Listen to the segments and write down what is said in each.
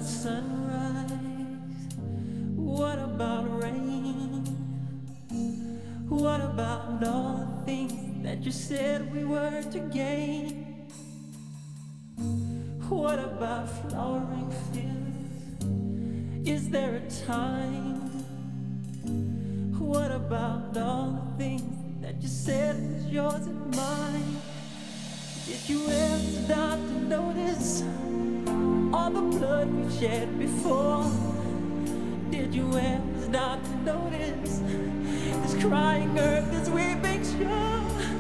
about sunrise? What about rain? What about all the things that you said we were to gain? What about flowering fields? Is there a time? What about all the things that you said was yours and mine? Did you ever stop to notice all the blood we've shed before? Did you ever stop to notice this crying earth, this weeping shore?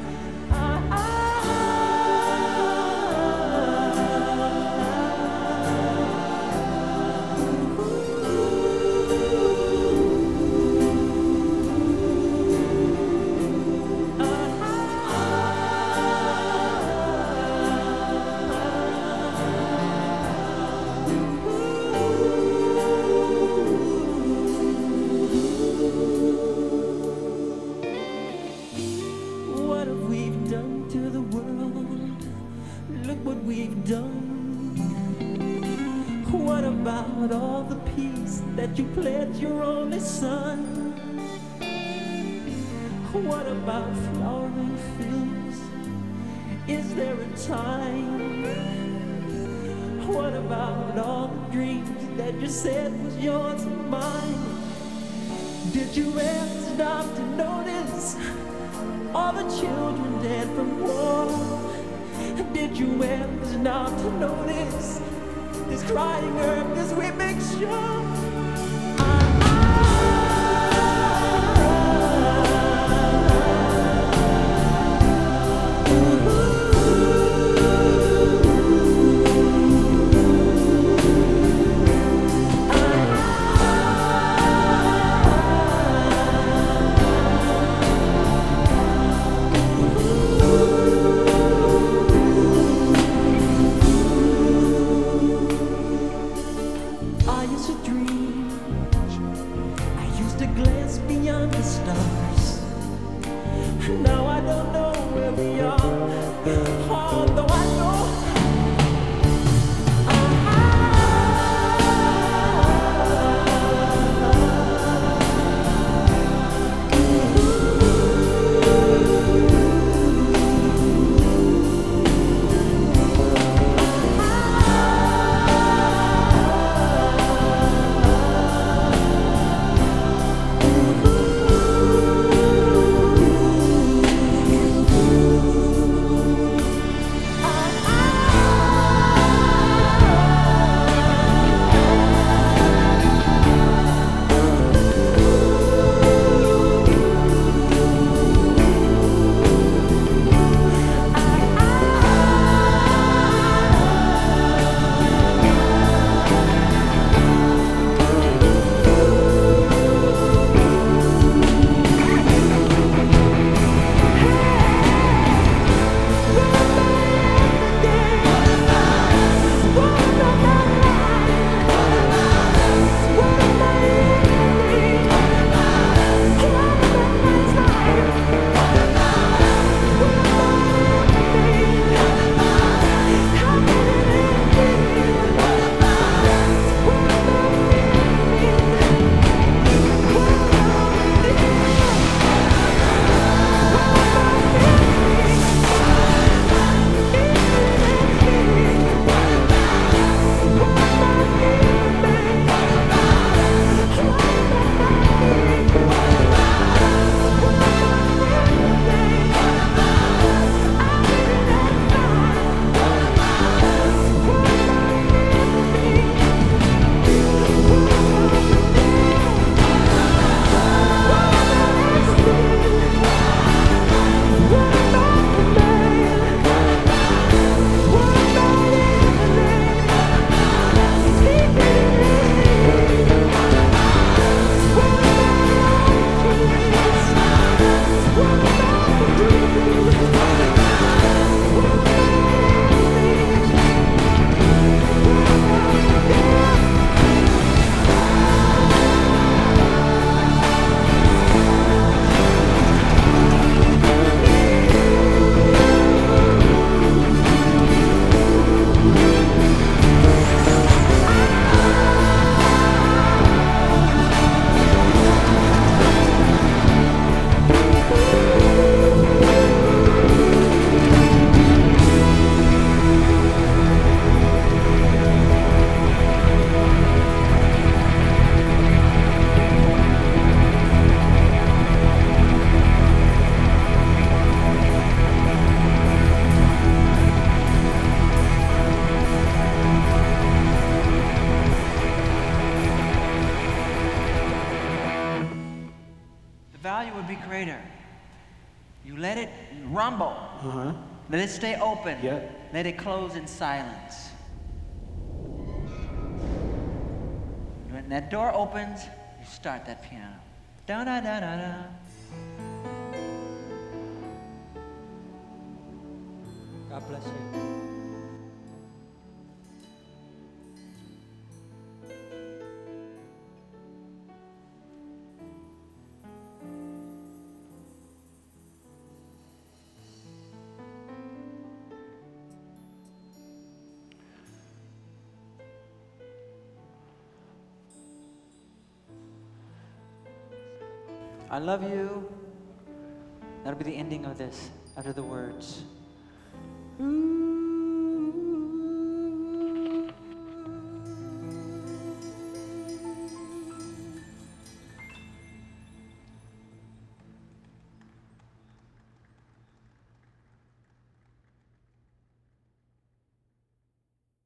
What have we done to the world? Look what we've done. What about all the peace that you pledged your only son? What about flowering fields? Is there a time? What about all the dreams that you said was yours and mine? Did you ever stop to notice all the children dead from war? Did you ever stop to notice this crying earth, this weeping shore? I used to dream value would be greater. You let it rumble. Uh-huh. Let it stay open. Yeah. Let it close in silence. When that door opens, you start that piano. Da da da da da. God bless you. I love you. That'll be the ending of this, after the words. Ooh.